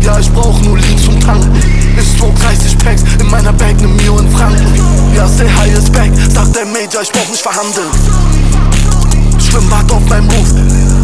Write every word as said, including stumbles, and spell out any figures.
ja, ich brauch nur Lean zum Tanken. Ich trug dreißig Packs, in meiner Bag ne Mio in Franken. Ja, say hi is back, sagt der Major, ich brauch nicht verhandeln. Schwimmbad auf meinem Roof,